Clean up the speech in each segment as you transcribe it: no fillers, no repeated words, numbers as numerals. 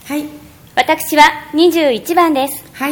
はい。 私は21番です。 はい。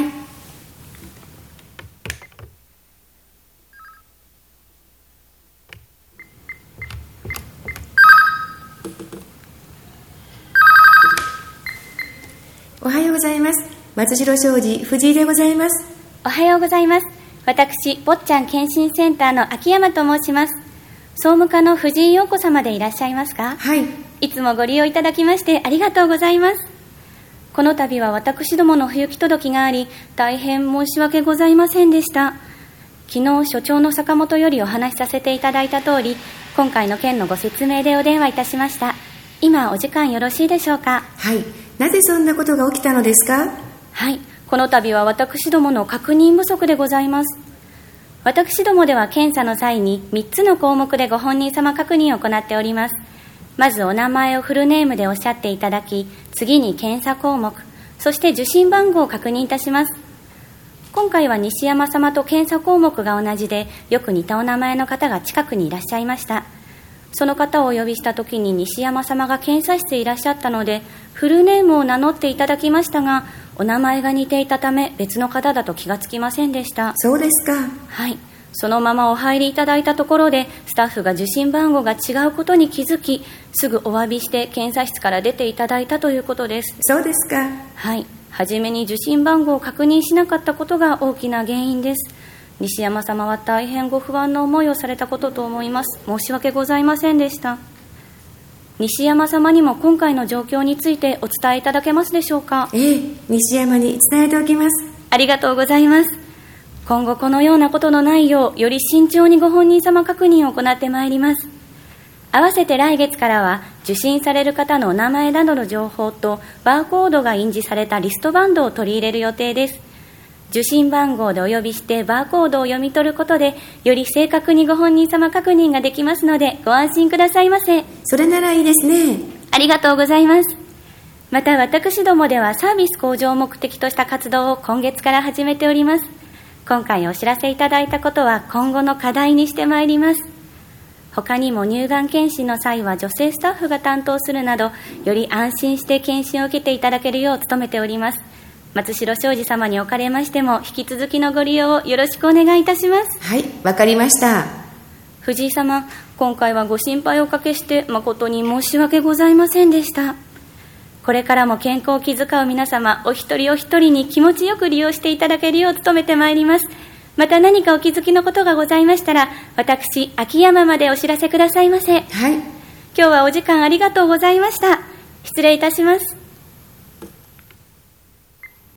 おはようございます。松代商事藤井でございます。 おはようございます。私、坊ちゃん検診センターの秋山と申します。総務課の藤井陽子様でいらっしゃいますか？ はい。 いつもご利用いただきましてありがとうございます。この度は私どもの不行き届きがあり、大変申し訳ございませんでした。昨日所長の坂本よりお話しさせていただいた通り、今回の件のご説明でお電話いたしました。今お時間よろしいでしょうか？ はい。なぜそんなことが起きたのですか？ はい。この度は私どもの確認不足でございます。私どもでは検査の際に3つの項目でご本人様確認を行っております。まずお名前をフルネームでおっしゃっていただき、次に検査項目、そして受診番号を確認いたします。今回は西山様と検査項目が同じで、よく似たお名前の方が近くにいらっしゃいました。その方をお呼びしたときに西山様が検査室へいらっしゃったので、フルネームを名乗っていただきましたが、お名前が似ていたため別の方だと気がつきませんでした。 そうですか。 はい。そのままお入りいただいたところで、スタッフが受診番号が違うことに気づき、すぐお詫びして検査室から出ていただいたということです。 そうですか。 はい。はじめに受診番号を確認しなかったことが大きな原因です。西山様は大変ご不安な思いをされたことと思います。申し訳ございませんでした。西山様にも今回の状況についてお伝えいただけますでしょうか？ 西山に伝えておきます。 ありがとうございます。今後このようなことのないよう、より慎重にご本人様確認を行ってまいります。合わせて来月からは受診される方のお名前などの情報とバーコードが印字されたリストバンドを取り入れる予定です。受診番号でお呼びしてバーコードを読み取ることで、より正確にご本人様確認ができますのでご安心くださいませ。 それならいいですね。 ありがとうございます。また私どもではサービス向上を目的とした活動を今月から始めております。今回お知らせいただいたことは今後の課題にしてまいります。他にも乳がん検診の際は女性スタッフが担当するなど、より安心して検診を受けていただけるよう努めております。松代商事様におかれましても引き続きのご利用をよろしくお願いいたします。 はい、わかりました。 藤井様、今回はご心配をおかけして誠に申し訳ございませんでした。これからも健康を気遣う皆様お一人お一人に気持ちよく利用していただけるよう努めてまいります。また何かお気づきのことがございましたら、私秋山までお知らせくださいませ。 はい。 今日はお時間ありがとうございました。失礼いたします。